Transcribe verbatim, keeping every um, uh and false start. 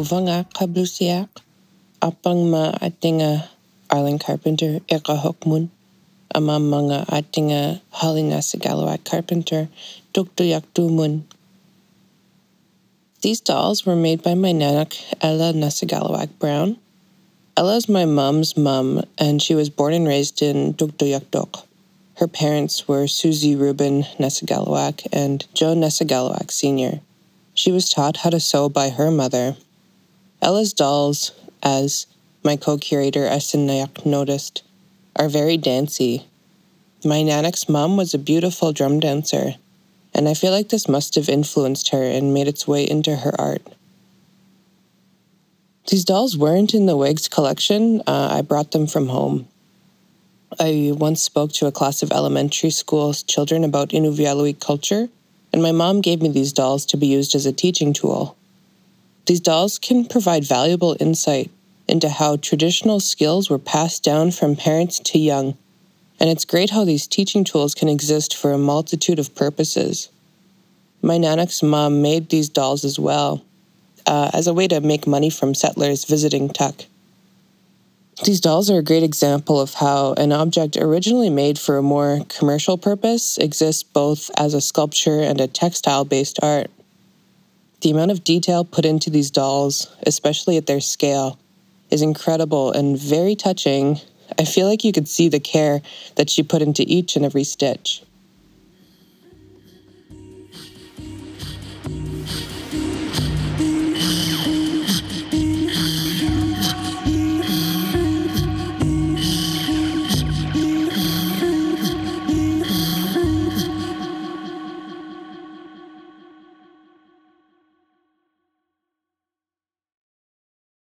Uvanga kablusiak, apang ma atinga Arlen Carpenter ikahokmun, ama mga atinga Halina Sigalawat Carpenter tuktuyak tumun. These dolls were made by my nanak Ella Nasagalawak Brown. Ella's my mom's mom, and she was born and raised in Tuktoyaktok. Her parents were Susie Rubin Nasagalawak and Joe Nasagalawak Senior She was taught how to sew by her mother. Ella's dolls, as my co-curator Essen Nayak noticed, are very dancey. My nanak's mom was a beautiful drum dancer, and I feel like this must have influenced her and made its way into her art. These dolls weren't in the Wigs collection. Uh, I brought them from home. I once spoke to a class of elementary school children about Inuvialuit culture, and my mom gave me these dolls to be used as a teaching tool. These dolls can provide valuable insight into how traditional skills were passed down from parents to young, and it's great how these teaching tools can exist for a multitude of purposes. My nanak's mom made these dolls as well, uh, as a way to make money from settlers visiting Tuk. These dolls are a great example of how an object originally made for a more commercial purpose exists both as a sculpture and a textile-based art. The amount of detail put into these dolls, especially at their scale, is incredible and very touching. I feel like you could see the care that she put into each and every stitch.